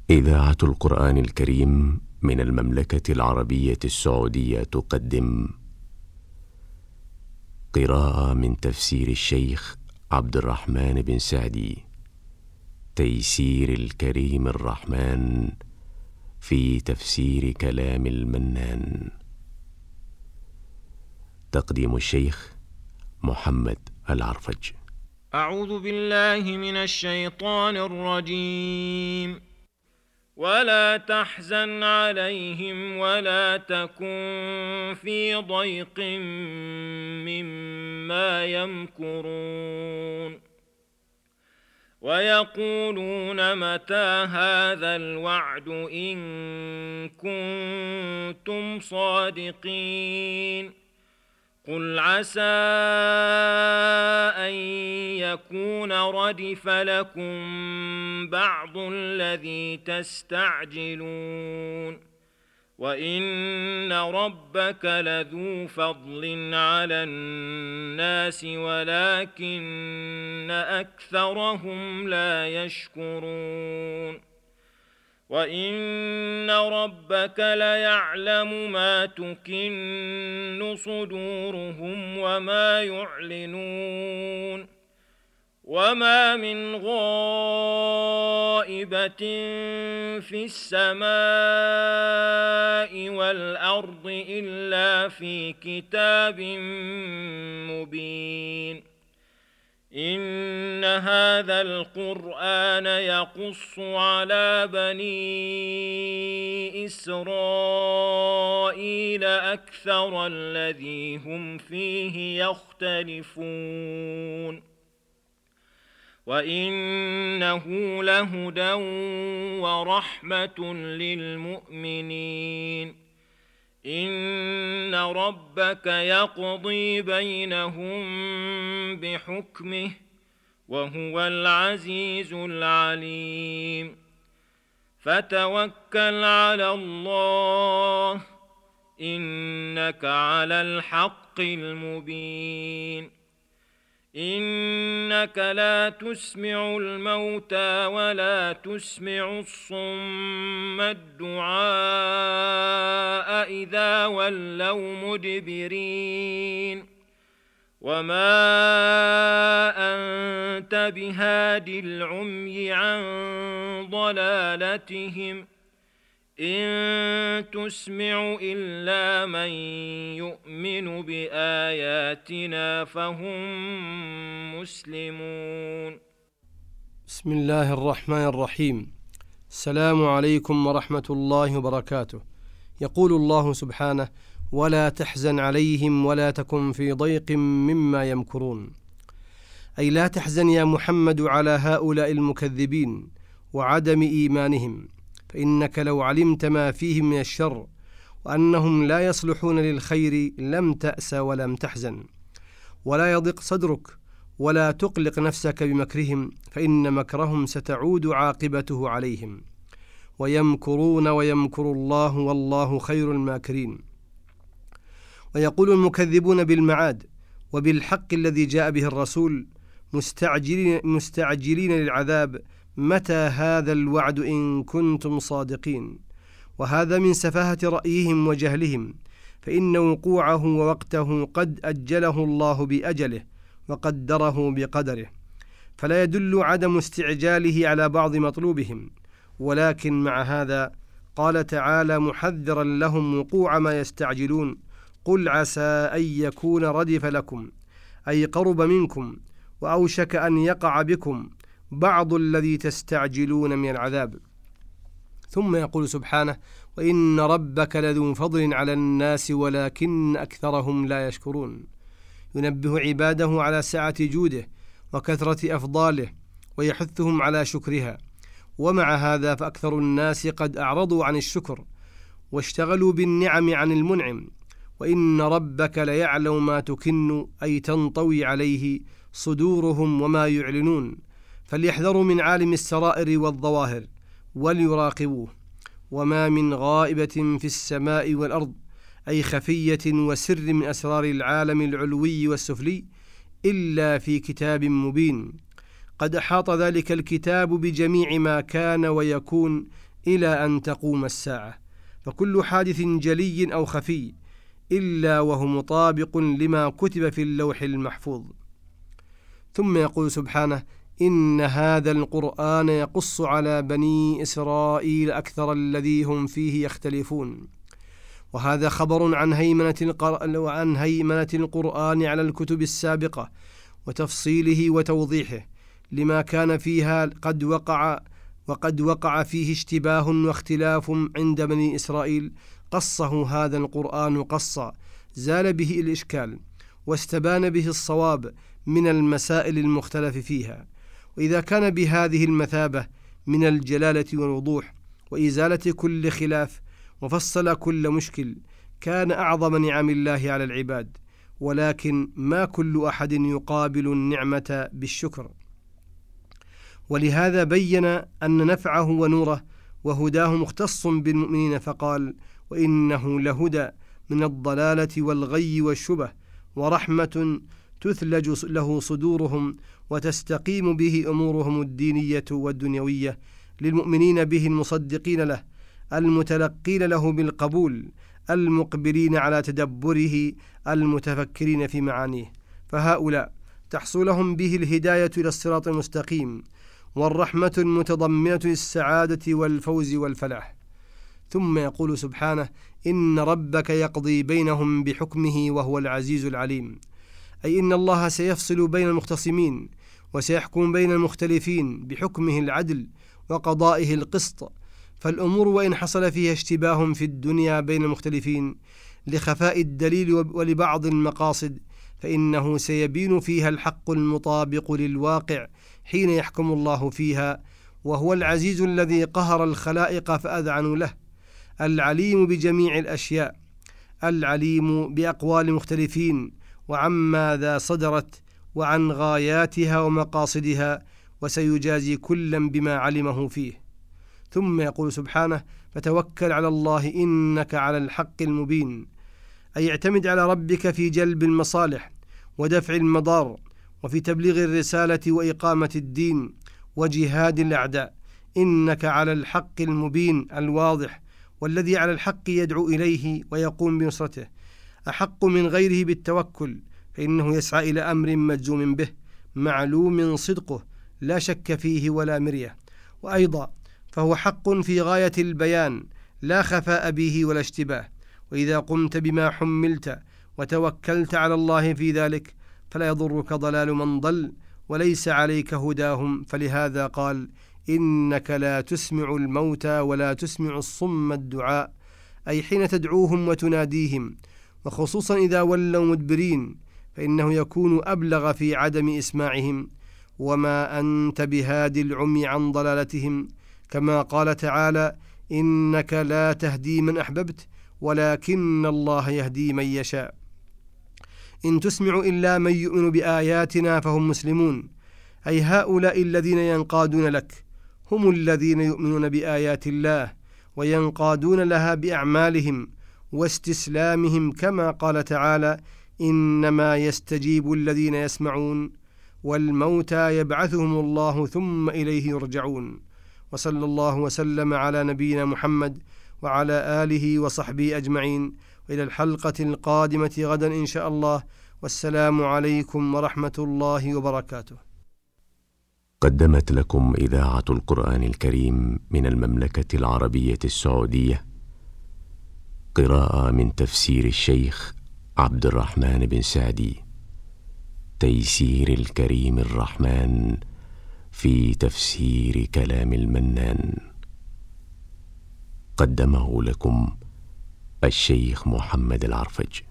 إذاعة القرآن الكريم من المملكة العربية السعودية تقدم قراءة من تفسير الشيخ عبد الرحمن بن سعدي، تيسير الكريم الرحمن في تفسير كلام المنان. تقديم الشيخ محمد العرفج. أعوذ بالله من الشيطان الرجيم. ولا تحزن عليهم ولا تكن في ضيق مما يمكرون. ويقولون متى هذا الوعد إن كنتم صادقين. قل عسى أن يكون ردف لكم بعض الذي تستعجلون، وإن ربك لذو فضل على الناس ولكن أكثرهم لا يشكرون. وإن ربك ليعلم ما تكن صدورهم وما يعلنون. وما من غائبة في السماء والأرض إلا في كتاب مبين. إن هذا القرآن يقص على بني إسرائيل أكثر الذي هم فيه يختلفون، وإنه لهدى ورحمة للمؤمنين. إن ربك يقضي بينهم بحكمه وهو العزيز العليم. فتوكل على الله إنك على الحق المبين. إنك لا تسمع الموتى ولا تسمع الصم الدعاء إذا ولوا مدبرين. وما أنت بهاد العمي عن ضلالتهم إن تسمع إلا من يؤمن بآياتنا فهم مسلمون. بسم الله الرحمن الرحيم. السلام عليكم ورحمة الله وبركاته. يقول الله سبحانه: ولا تحزن عليهم ولا تكن في ضيق مما يمكرون، أي لا تحزن يا محمد على هؤلاء المكذبين وعدم إيمانهم، فإنك لو علمت ما فيهم من الشر وأنهم لا يصلحون للخير لم تأس ولم تحزن، ولا يضق صدرك ولا تقلق نفسك بمكرهم، فإن مكرهم ستعود عاقبته عليهم. ويمكرون ويمكر الله والله خير الماكرين. ويقول المكذبون بالمعاد وبالحق الذي جاء به الرسول مستعجلين للعذاب: متى هذا الوعد إن كنتم صادقين؟ وهذا من سفاهة رأيهم وجهلهم، فإن وقوعه ووقته قد أجله الله بأجله وقدره بقدره، فلا يدل عدم استعجاله على بعض مطلوبهم. ولكن مع هذا قال تعالى محذرا لهم وقوع ما يستعجلون: قل عسى أن يكون ردف لكم، أي قرب منكم وأوشك أن يقع بكم بعض الذي تستعجلون من العذاب. ثم يقول سبحانه: وإن ربك لذو فضل على الناس ولكن أكثرهم لا يشكرون، ينبه عباده على سعة جوده وكثرة أفضاله ويحثهم على شكرها. ومع هذا فأكثر الناس قد أعرضوا عن الشكر واشتغلوا بالنعم عن المنعم. وإن ربك ليعلم ما تكن، أي تنطوي عليه صدورهم وما يعلنون، فليحذروا من عالم السرائر والظواهر وليراقبوه. وما من غائبة في السماء والأرض، أي خفية وسر من أسرار العالم العلوي والسفلي، إلا في كتاب مبين. قد أحاط ذلك الكتاب بجميع ما كان ويكون إلى أن تقوم الساعة، فكل حادث جلي أو خفي إلا وهو مطابق لما كتب في اللوح المحفوظ. ثم يقول سبحانه: إن هذا القرآن يقص على بني إسرائيل أكثر الذي هم فيه يختلفون. وهذا خبر عن هيمنة القرآن على الكتب السابقة وتفصيله وتوضيحه لما كان فيها وقد وقع فيه اشتباه واختلاف عند بني إسرائيل، قصه هذا القرآن قصا زال به الإشكال واستبان به الصواب من المسائل المختلف فيها. وإذا كان بهذه المثابة من الجلالة والوضوح وإزالة كل خلاف وفصل كل مشكل، كان أعظم نعم الله على العباد، ولكن ما كل أحد يقابل النعمة بالشكر. ولهذا بين أن نفعه ونوره وهداه مختص بالمؤمنين، فقال: وإنه لهدى من الضلالة والغي والشبه، ورحمة تثلج له صدورهم وتستقيم به أمورهم الدينية والدنيوية، للمؤمنين به المصدقين له المتلقين له بالقبول المقبلين على تدبره المتفكرين في معانيه. فهؤلاء تحصل لهم به الهداية إلى الصراط المستقيم والرحمة المتضمنة للسعادة والفوز والفلاح. ثم يقول سبحانه: إن ربك يقضي بينهم بحكمه وهو العزيز العليم، أي إن الله سيفصل بين المختصمين وسيحكم بين المختلفين بحكمه العدل وقضائه القسط. فالأمور وإن حصل فيها اشتباه في الدنيا بين المختلفين لخفاء الدليل ولبعض المقاصد، فإنه سيبين فيها الحق المطابق للواقع حين يحكم الله فيها، وهو العزيز الذي قهر الخلائق فأذعنوا له، العليم بجميع الأشياء، العليم بأقوال المختلفين وعن ماذا صدرت وعن غاياتها ومقاصدها، وسيجازي كلا بما علمه فيه. ثم يقول سبحانه: فتوكل على الله إنك على الحق المبين، أي اعتمد على ربك في جلب المصالح ودفع المضار، وفي تبليغ الرسالة وإقامة الدين وجهاد الأعداء. إنك على الحق المبين الواضح، والذي على الحق يدعو إليه ويقوم بنصرته أحق من غيره بالتوكل، فإنه يسعى إلى أمر مجزوم به معلوم صدقه لا شك فيه ولا مرية، وأيضا فهو حق في غاية البيان لا خفاء به ولا اشتباه. وإذا قمت بما حملت وتوكلت على الله في ذلك فلا يضرك ضلال من ضل وليس عليك هداهم، فلهذا قال: إنك لا تسمع الموتى ولا تسمع الصم الدعاء، أي حين تدعوهم وتناديهم، وخصوصا إذا ولوا مدبرين فإنه يكون أبلغ في عدم إسماعهم. وما أنت بهادي العمي عن ضلالتهم، كما قال تعالى: إنك لا تهدي من أحببت ولكن الله يهدي من يشاء. إن تسمع إلا من يؤمن بآياتنا فهم مسلمون، أي هؤلاء الذين ينقادون لك هم الذين يؤمنون بآيات الله وينقادون لها بأعمالهم واستسلامهم، كما قال تعالى: إنما يستجيب الذين يسمعون والموتى يبعثهم الله ثم إليه يرجعون. وصلى الله وسلم على نبينا محمد وعلى آله وصحبه أجمعين، وإلى الحلقة القادمة غدا إن شاء الله، والسلام عليكم ورحمة الله وبركاته. قدمت لكم إذاعة القرآن الكريم من المملكة العربية السعودية قراءة من تفسير الشيخ عبد الرحمن بن سعدي، تيسير الكريم الرحمن في تفسير كلام المنان. قدمه لكم الشيخ محمد العرفج.